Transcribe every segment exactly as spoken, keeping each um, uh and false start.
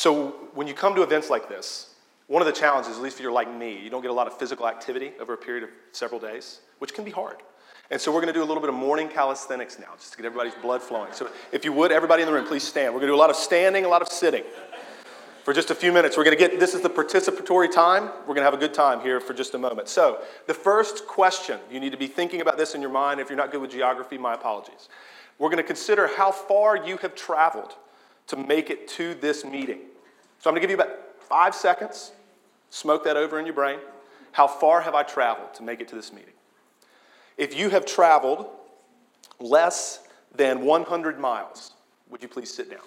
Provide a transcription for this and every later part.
So when you come to events like this, one of the challenges, at least if you're like me, you don't get a lot of physical activity over a period of several days, which can be hard. And so we're going to do a little bit of morning calisthenics now, just to get everybody's blood flowing. So if you would, everybody in the room, please stand. We're going to do a lot of standing, a lot of sitting. For just a few minutes, we're going to get, this is the participatory time. We're going to have a good time here for just a moment. So the first question, you need to be thinking about this in your mind. If you're not good with geography, my apologies. We're going to consider how far you have traveled to make it to this meeting. So I'm going to give you about five seconds. Smoke that over in your brain. How far have I traveled to make it to this meeting? If you have traveled less than one hundred miles, would you please sit down?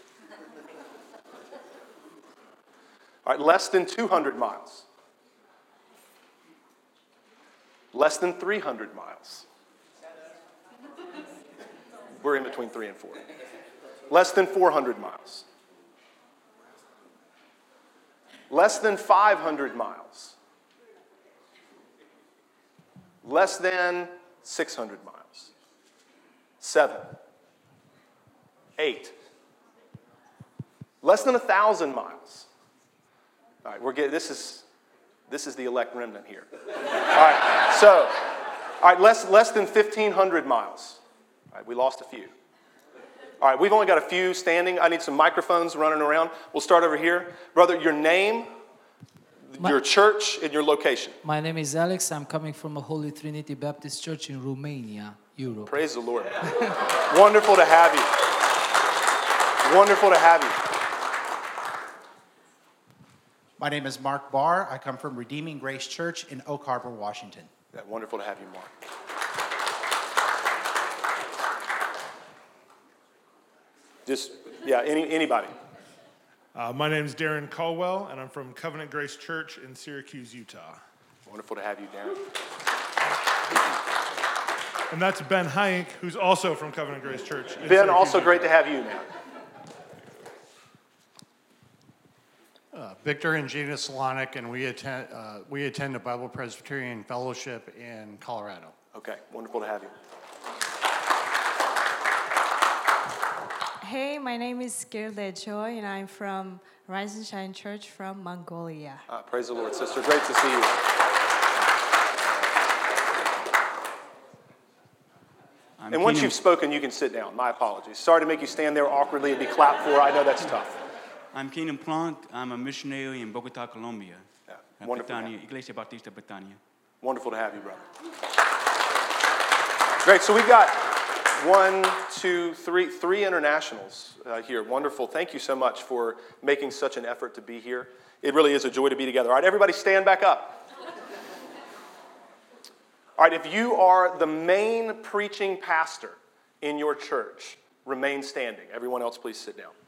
All right, less than two hundred miles. Less than three hundred miles. We're in between three and four. Less than four hundred miles. Less than five hundred miles. Less than six hundred miles. Seven. Eight. Less than one thousand miles. All right, we're getting, this is, this is the elect remnant here. All right, so, all right, less, less than fifteen hundred miles. All right, we lost a few. All right, we've only got a few standing. I need some microphones running around. We'll start over here. Brother, your name, my, your church, and your location. My name is Alex. I'm coming from a Holy Trinity Baptist Church in Romania, Europe. Praise the Lord. Wonderful to have you. Wonderful to have you. My name is Mark Barr. I come from Redeeming Grace Church in Oak Harbor, Washington. Yeah, wonderful to have you, Mark. Just, yeah, any, anybody. Uh, my name is Darren Caldwell, and I'm from Covenant Grace Church in Syracuse, Utah. Wonderful to have you, Darren. And that's Ben Hayek, who's also from Covenant Grace Church. In Ben, Syracuse, also Utah. great to have you, man. Uh, Victor and Gina Solonic, and we attend uh, we attend a Bible Presbyterian Fellowship in Colorado. Okay, wonderful to have you. Hey, my name is Gilde Joy, and I'm from Rise and Shine Church from Mongolia. Uh, praise the Lord, sister. Great to see you. I'm and once Keenan. you've spoken, you can sit down. My apologies. Sorry to make you stand there awkwardly and be clapped for. I know that's tough. I'm Keenan Plunk. I'm a missionary in Bogota, Colombia. Yeah, At wonderful. Betania, Iglesia Bautista Betania. Wonderful to have you, brother. Great. So we've got one, two, three, three internationals uh, here. Wonderful. Thank you so much for making such an effort to be here. It really is a joy to be together. All right, everybody stand back up. All right, if you are the main preaching pastor in your church, remain standing. Everyone else, please sit down.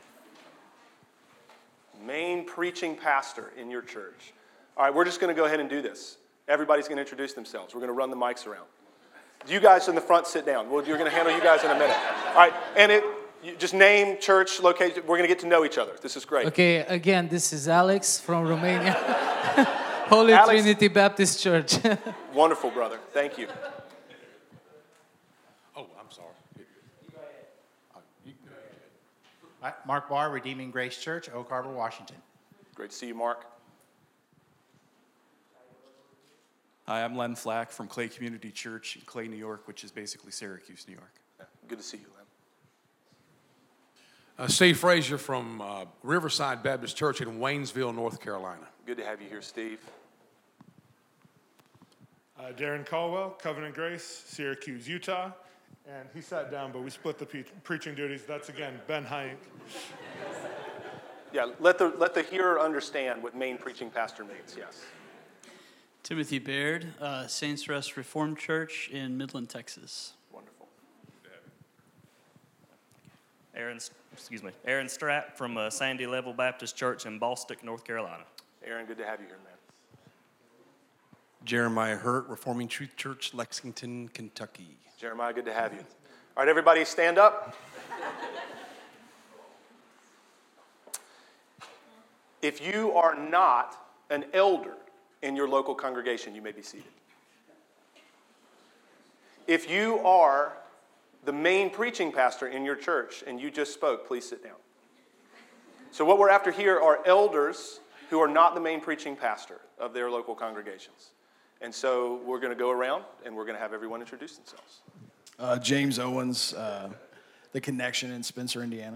Main preaching pastor in your church. All right, we're just going to go ahead and do this. Everybody's going to introduce themselves. We're going to run the mics around. You guys in the front sit down. Well, you're going to handle you guys in a minute. All right, and it, you just name, church, location. We're going to get to know each other. This is great. Okay, again, this is Alex from Romania. Holy Alex. Trinity Baptist Church. Wonderful, brother. Thank you. Oh, I'm sorry. Hi, Mark Barr, Redeeming Grace Church, Oak Harbor, Washington. Great to see you, Mark. Hi, I'm Len Flack from Clay Community Church in Clay, New York, which is basically Syracuse, New York. Yeah, good to see you, Len. Uh, Steve Frazier from uh, Riverside Baptist Church in Waynesville, North Carolina. Good to have you here, Steve. Uh, Darren Caldwell, Covenant Grace, Syracuse, Utah. And he sat down, but we split the pe- preaching duties. That's, again, Ben Hayek. Yeah, let the, let the hearer understand what main preaching pastor means, yes. Timothy Baird, uh, Saints Rest Reformed Church in Midland, Texas. Wonderful. Aaron, excuse me, Aaron Strapp from uh, Sandy Level Baptist Church in Ballstick, North Carolina. Aaron, good to have you here, man. Jeremiah Hurt, Reforming Truth Church, Lexington, Kentucky. Jeremiah, good to have you. All right, everybody stand up. If you are not an elder in your local congregation, you may be seated. If you are the main preaching pastor in your church and you just spoke, please sit down. So what we're after here are elders who are not the main preaching pastor of their local congregations. And so we're going to go around, and we're going to have everyone introduce themselves. Uh, James Owens, uh, The Connection in Spencer, Indiana.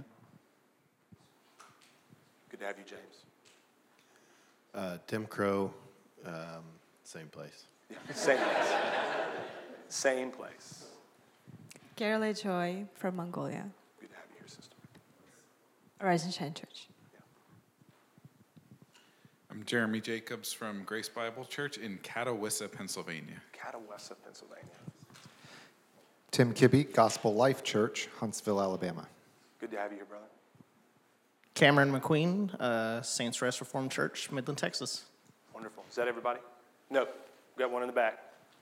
Good to have you, James. Uh, Tim Crow, um, same place. Yeah, same place. Same place. Carol Choi from Mongolia. Good to have you here, sister. Rise and Shine Church. I'm Jeremy Jacobs from Grace Bible Church in Catawissa, Pennsylvania. Catawissa, Pennsylvania. Tim Kibbe, Gospel Life Church, Huntsville, Alabama. Good to have you here, brother. Cameron McQueen, uh, Saints Rest Reformed Church, Midland, Texas. Wonderful. Is that everybody? No. We've got one in the back.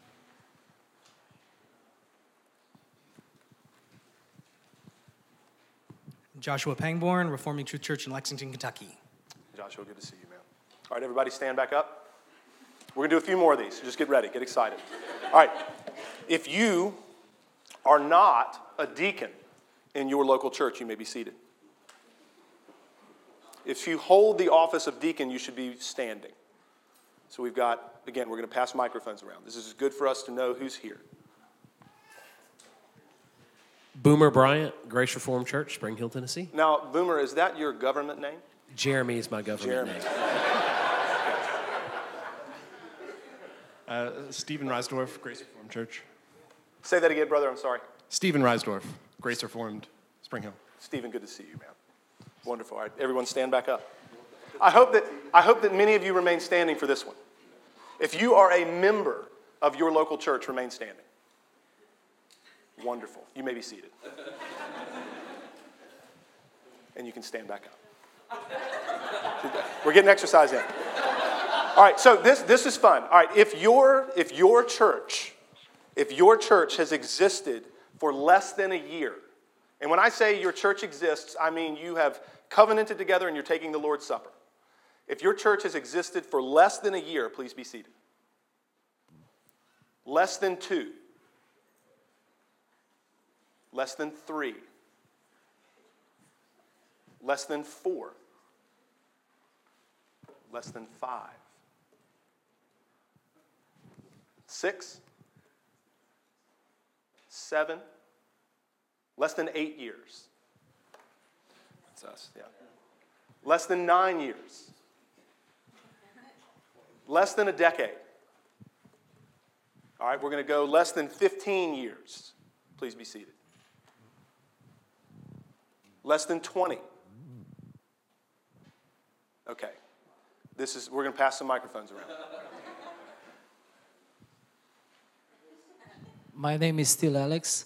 Joshua Pangborn, Reforming Truth Church in Lexington, Kentucky. Joshua, good to see you, man. All right, everybody stand back up. We're going to do a few more of these, so just get ready, get excited. All right, if you are not a deacon in your local church, you may be seated. If you hold the office of deacon, you should be standing. So we've got, again, we're going to pass microphones around. This is good for us to know who's here. Boomer Bryant, Grace Reformed Church, Spring Hill, Tennessee. Now, Boomer, is that your government name? Jeremy is my government Jeremy. name. Uh, Stephen Reisdorf, Grace Reformed Church. Say that again, brother, I'm sorry. Stephen Reisdorf, Grace Reformed, Spring Hill. Stephen, good to see you, man. Wonderful. All right, everyone stand back up. I hope that, I hope that many of you remain standing for this one. If you are a member of your local church, remain standing. Wonderful. You may be seated. And you can stand back up. We're getting exercise in. All right, so this, this is fun. All right, if your, if your church, if your church has existed for less than a year, and when I say your church exists, I mean you have covenanted together and you're taking the Lord's Supper. If your church has existed for less than a year, please be seated. Less than two. Less than three. Less than four. Less than five. Six. Seven. Less than eight years. That's us, yeah. Less than nine years. Less than a decade. All right, we're going to go less than fifteen years. Please be seated. Less than twenty. Okay. This is, we're going to pass some microphones around. My name is still Alex.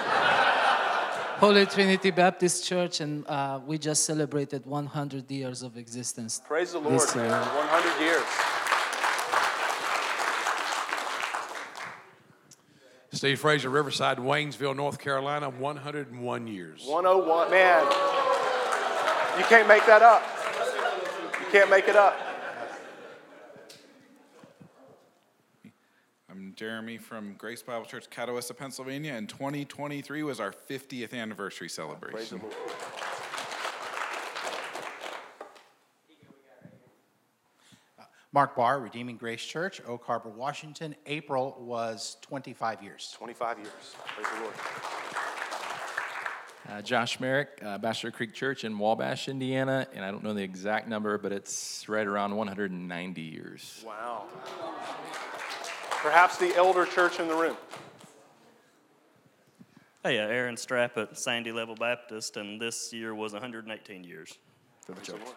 Holy Trinity Baptist Church, and uh, we just celebrated one hundred years of existence. Praise the Lord, man. one hundred years. Steve Fraser, Riverside, Waynesville, North Carolina, one hundred one years. one oh one, man. You can't make that up. You can't make it up. I'm Jeremy from Grace Bible Church, Catawissa, Pennsylvania, and twenty twenty-three was our fiftieth anniversary celebration. Praise the Lord. Mark Barr, Redeeming Grace Church, Oak Harbor, Washington. April was twenty-five years. twenty-five years. Praise the Lord. Uh, Josh Merrick, uh, Bachelor Creek Church in Wabash, Indiana, and I don't know the exact number, but it's right around one hundred ninety years. Wow. Perhaps the elder church in the room. Hey, uh, Aaron Strapp at Sandy Level Baptist, and this year was one hundred eighteen years for the church.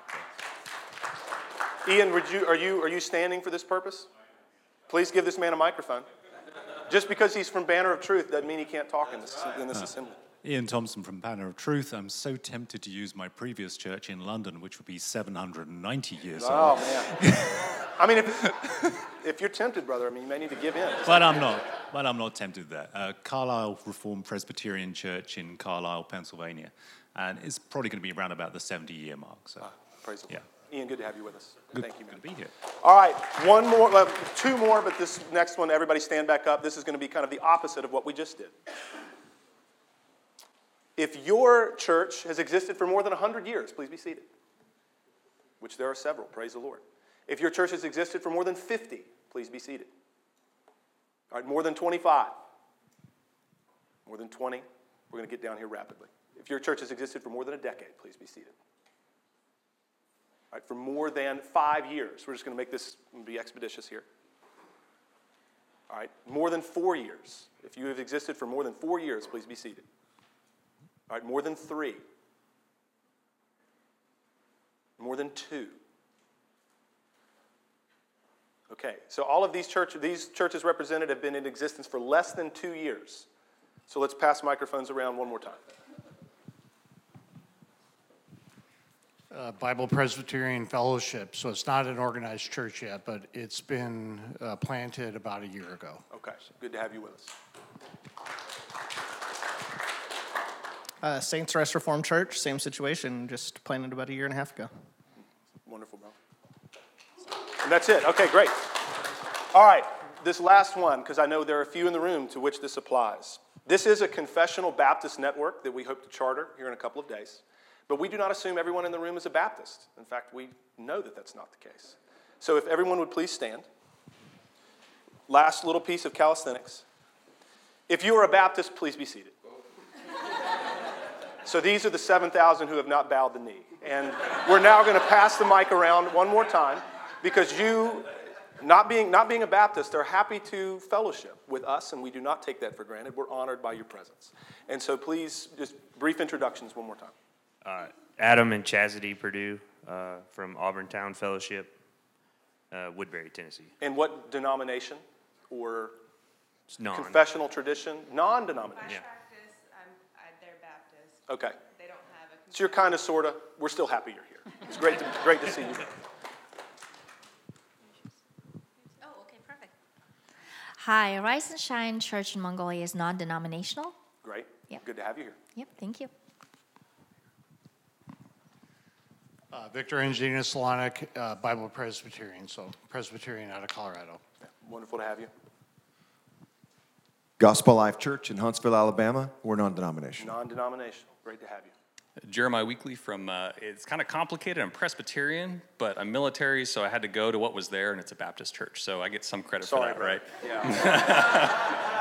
Ian, would you, are you are you standing for this purpose? Please give this man a microphone. Just because he's from Banner of Truth doesn't mean he can't talk in this, in this assembly. Ian Thompson from Banner of Truth. I'm so tempted to use my previous church in London, which would be seven hundred ninety years oh, old. Oh, man. I mean, if, if you're tempted, brother, I mean, you may need to give in. But I'm not. But I'm not tempted there. Uh, Carlisle Reformed Presbyterian Church in Carlisle, Pennsylvania. And it's probably going to be around about the seventy-year mark. So, ah, praise the yeah. Lord. Ian, good to have you with us. Good, Thank you, man. Good to be here. All right, one more, uh, two more, but this next one, everybody stand back up. This is going to be kind of the opposite of what we just did. If your church has existed for more than one hundred years, please be seated. which there are several, praise the Lord. If your church has existed for more than fifty, please be seated. All right, more than twenty-five. More than twenty. We're going to get down here rapidly. If your church has existed for more than a decade, please be seated. All right, for more than five years. We're just going to make this be expeditious here. All right, more than four years. If you have existed for more than four years, please be seated. All right, more than three. More than two. Okay, so all of these, church, these churches represented have been in existence for less than two years. So let's pass microphones around one more time. Uh, Bible Presbyterian Fellowship, so it's not an organized church yet, but it's been uh, planted about a year ago. Okay, good to have you with us. Uh, Saints Rest Reformed Church, same situation, just planted about a year and a half ago. Wonderful, bro. And that's it. Okay, great. All right, this last one, because I know there are a few in the room to which this applies. This is a confessional Baptist network that we hope to charter here in a couple of days. But we do not assume everyone in the room is a Baptist. In fact, we know that that's not the case. So if everyone would please stand. Last little piece of calisthenics. If you are a Baptist, please be seated. So these are the seven thousand who have not bowed the knee. And we're now going to pass the mic around one more time because you, not being, not being a Baptist, are happy to fellowship with us, and we do not take that for granted. We're honored by your presence. And so please, just brief introductions one more time. Uh, Adam and Chastity Purdue uh, from Auburn Town Fellowship, uh, Woodbury, Tennessee. And what denomination or non. confessional tradition? Non-denomination. Yeah. They're Baptist. Okay. They don't have a. So you're kind of, sort of. We're still happy you're here. It's great to, great to see you. Oh, okay, perfect. Hi, Rise and Shine Church in Mongolia is non-denominational. Great. Yep. Good to have you here. Yep, thank you. Uh, Victor and Gina Solonic, uh, Bible Presbyterian, so Presbyterian out of Colorado. Yeah, wonderful to have you. Gospel Life Church in Huntsville, Alabama. We're non-denominational. Non-denominational. Great to have you. Jeremiah Weekly from, uh, it's kind of complicated. I'm Presbyterian, but I'm military, so I had to go to what was there, and it's a Baptist church. So I get some credit Sorry, for that, right? Yeah.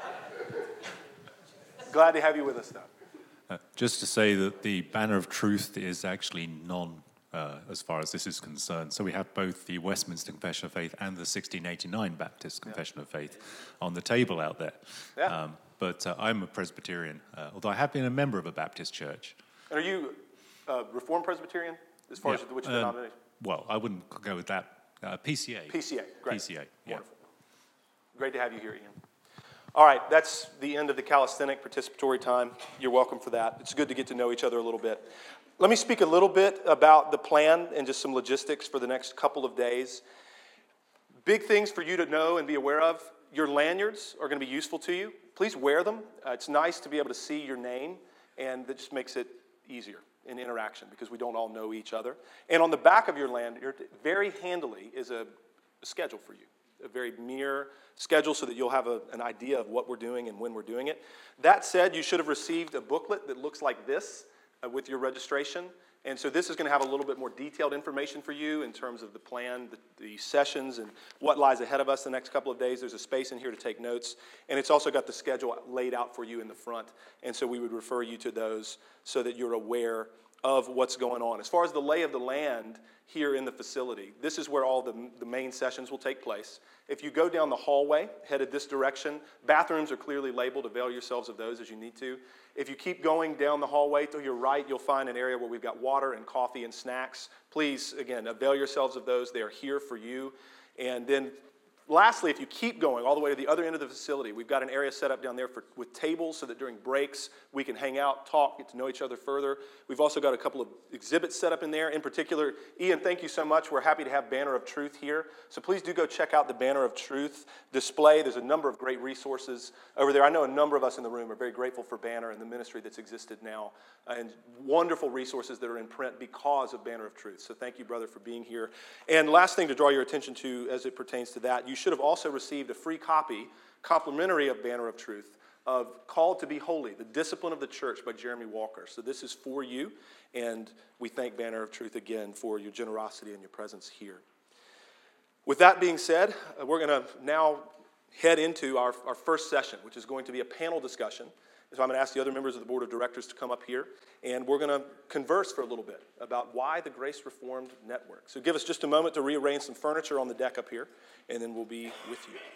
Glad to have you with us, though. Uh, just to say that the Banner of Truth is actually non, uh, as far as this is concerned. So we have both the Westminster Confession of Faith and the sixteen eighty-nine Baptist Confession yeah. of Faith on the table out there. Yeah. Um, but uh, I'm a Presbyterian, uh, although I have been a member of a Baptist church. And are you uh, Reformed Presbyterian, as far yeah. as which uh, denomination? Well, I wouldn't go with that. Uh, P C A. P C A, great. P C A, yeah. Wonderful. Great to have you here, Ian. All right, that's the end of the calisthenic participatory time. You're welcome for that. It's good to get to know each other a little bit. Let me speak a little bit about the plan and just some logistics for the next couple of days. Big things for you to know and be aware of. Your lanyards are going to be useful to you. Please wear them. Uh, it's nice to be able to see your name, and that just makes it easier in interaction because we don't all know each other. And on the back of your lanyard, very handily, is a, a schedule for you. A very mere schedule so that you'll have a, an idea of what we're doing and when we're doing it. That said, you should have received a booklet that looks like this uh, with your registration. And so this is going to have a little bit more detailed information for you in terms of the plan, the, the sessions, and what lies ahead of us the next couple of days. There's a space in here to take notes. And it's also got the schedule laid out for you in the front. And so we would refer you to those so that you're aware of what's going on. As far as the lay of the land here in the facility, this is where all the, the main sessions will take place. If you go down the hallway, headed this direction, bathrooms are clearly labeled. Avail yourselves of those as you need to. If you keep going down the hallway to your right, you'll find an area where we've got water and coffee and snacks. Please, again, avail yourselves of those. They are here for you. And then lastly, if you keep going all the way to the other end of the facility, we've got an area set up down there for, with tables so that during breaks we can hang out, talk, get to know each other further. We've also got a couple of exhibits set up in there. In particular, Ian, thank you so much. We're happy to have Banner of Truth here. So please do go check out the Banner of Truth display. There's a number of great resources over there. I know a number of us in the room are very grateful for Banner and the ministry that's existed now, and wonderful resources that are in print because of Banner of Truth. So thank you, brother, for being here. And last thing to draw your attention to as it pertains to that, you should have also received a free copy, complimentary of Banner of Truth, of Called to Be Holy, The Discipline of the Church by Jeremy Walker. So this is for you, and we thank Banner of Truth again for your generosity and your presence here. With that being said, uh, we're going to now head into our, our first session, which is going to be a panel discussion. So I'm going to ask the other members of the board of directors to come up here, and we're going to converse for a little bit about why the Grace Reformed Network. So give us just a moment to rearrange some furniture on the deck up here, and then we'll be with you.